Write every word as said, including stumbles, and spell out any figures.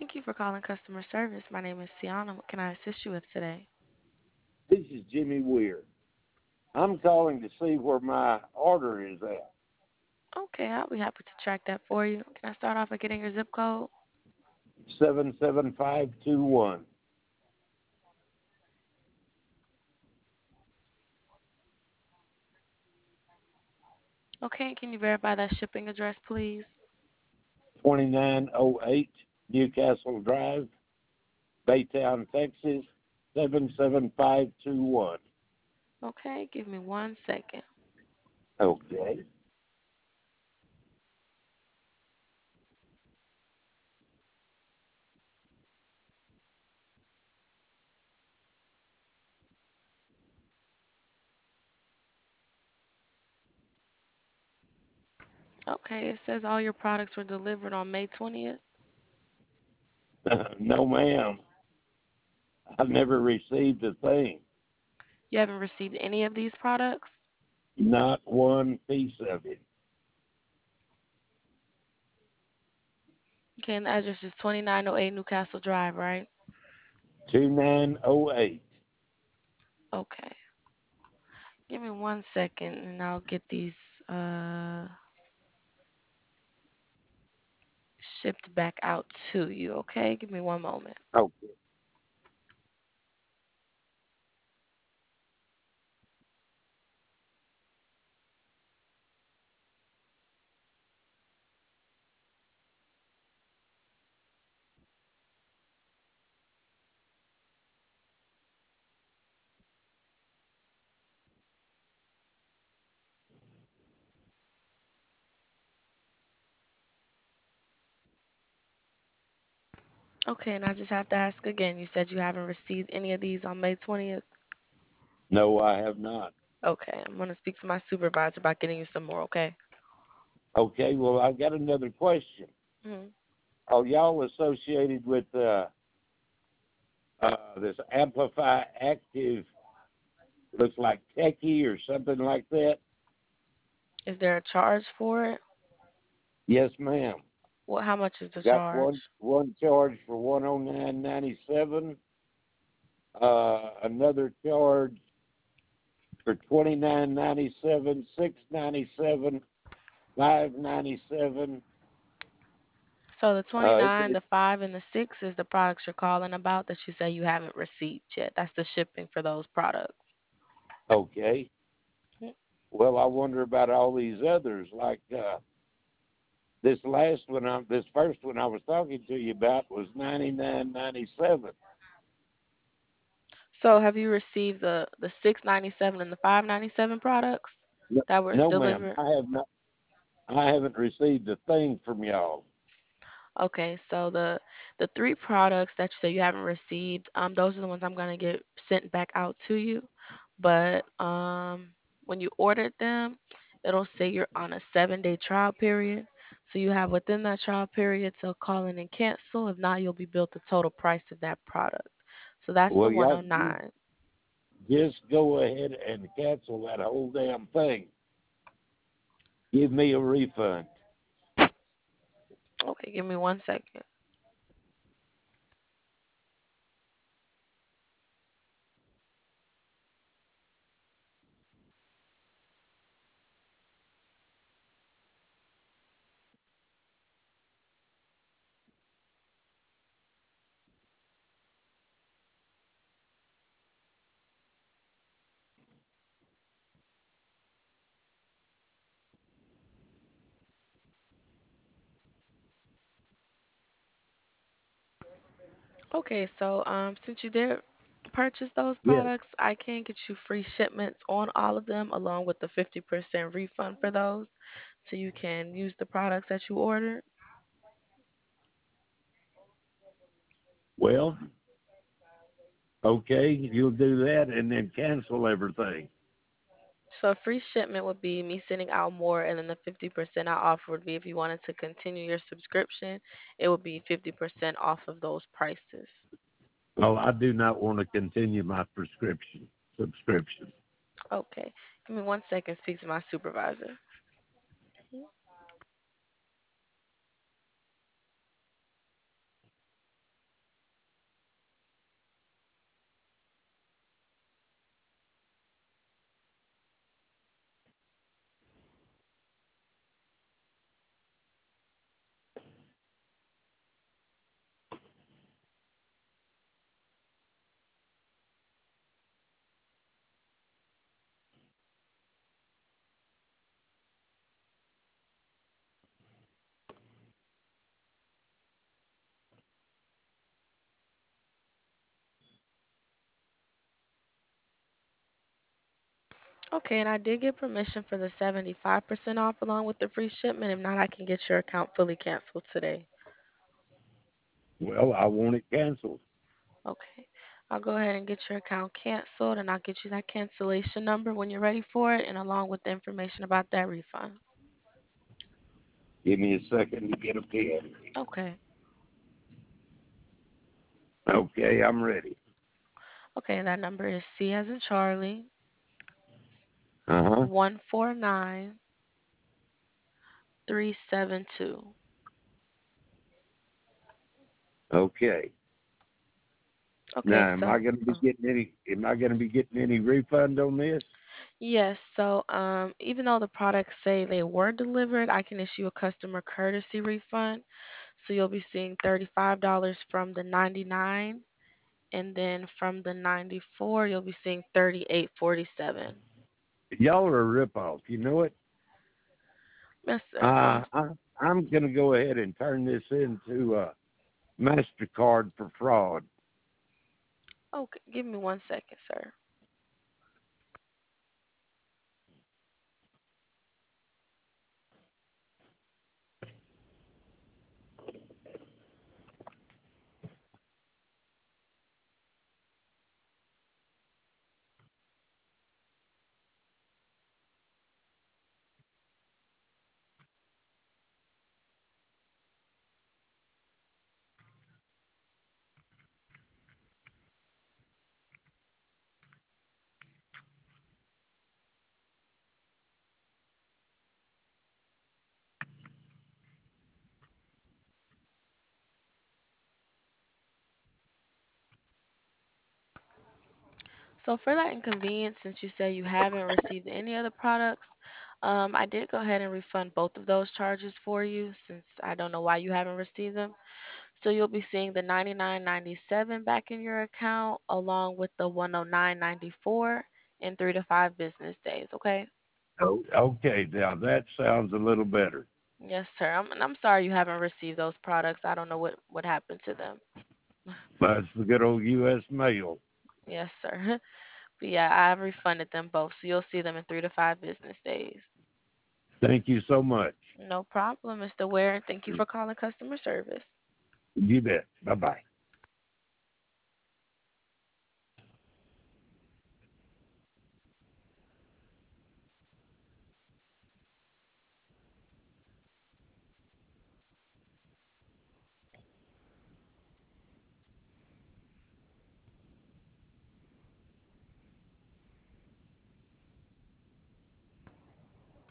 Thank you for calling customer service. My name is Sienna. What can I assist you with today? This is Jimmy Weir. I'm calling to see where my order is at. Okay, I'll be happy to track that for you. Can I start off by getting your zip code? seven seven five two one. Okay, can you verify that shipping address, please? twenty-nine oh eight Newcastle Drive, Baytown, Texas, seven seven five two one. Okay, give me one second. Okay. Okay, it says all your products were delivered on May twentieth. No, ma'am. I've never received a thing. You haven't received any of these products? Not one piece of it. Okay, and the address is twenty-nine oh eight Newcastle Drive, right? two nine oh eight. Okay. Give me one second and I'll get these uh shipped back out to you, okay? Give me one moment. Okay. Okay, and I just have to ask again. You said you haven't received any of these on May twentieth? No, I have not. Okay, I'm going to speak to my supervisor about getting you some more, okay? Okay, well, I've got another question. hmm Are y'all associated with uh, uh, this Amplify Active, looks like Techie or something like that? Is there a charge for it? Yes, ma'am. Well, how much is the Got charge? one one charge for one oh nine ninety seven. Uh, another charge for twenty nine ninety seven, six ninety seven, five ninety seven. So the Uh, it, twenty-nine, it, the five, and the six is the products you're calling about that you say you haven't received yet. That's the shipping for those products. okay. Mhm. Well, I wonder about all these others, like uh, this last one. I, this first one I was talking to you about was ninety nine ninety seven. So have you received the the six ninety-seven and the five ninety-seven products No, that were no, ma'am. delivered? I have not. I haven't received a thing from y'all. Okay, so the the three products that you say you haven't received, um, those are the ones I'm gonna get sent back out to you. But um, when you ordered them, it'll say you're on a seven day trial period. So you have within that trial period to call in and cancel. If not, you'll be billed the total price of that product. So that's the Well, y'all just, one oh nine. just go ahead and cancel that whole damn thing. Give me a refund. Okay, give me one second. Okay, so um, since you did purchase those Yes. products, I can get you free shipments on all of them, along with the fifty percent refund for those, so you can use the products that you ordered. Well, okay, you'll do that and then cancel everything. So a free shipment would be me sending out more, and then the fifty percent I offer would be if you wanted to continue your subscription, it would be fifty percent off of those prices. Well, I do not want to continue my prescription subscription. Okay, give me one second. Speak to my supervisor. Okay, and I did get permission for the seventy-five percent off along with the free shipment. If not, I can get your account fully canceled today. Well, I want it canceled. Okay. I'll go ahead and get your account canceled and I'll get you that cancellation number when you're ready for it and along with the information about that refund. Give me a second to get a pen. Okay. Okay, I'm ready. Okay, that number is C as in Charlie, Uh huh. one four nine three seven two. Okay. Okay, Now, am I so going to be uh, getting any? Am I going to be getting any refund on this? yes, so um, even though the products say they were delivered, I can issue a customer courtesy refund. So you'll be seeing thirty-five dollars from the ninety-nine, and then from the ninety-four, you'll be seeing thirty-eight forty-seven. Y'all are a ripoff. You know it. Yes, sir. Uh, Um, I, I'm going to go ahead and turn this into a Mastercard for fraud. okay, give me one second, sir. So for that inconvenience, since you say you haven't received any other products, um, I did go ahead and refund both of those charges for you since I don't know why you haven't received them. So you'll be seeing the ninety-nine ninety-seven back in your account along with the one oh nine ninety-four in three to five business days, okay? Oh, okay. Now that sounds a little better. Yes, sir. I'm, and I'm sorry you haven't received those products. I don't know what what happened to them. That's the good old U S mail. Yes, sir. But yeah, I've refunded them both, so you'll see them in three to five business days. Thank you so much. No problem, mister Ware. Thank you for calling customer service. You bet. Bye bye.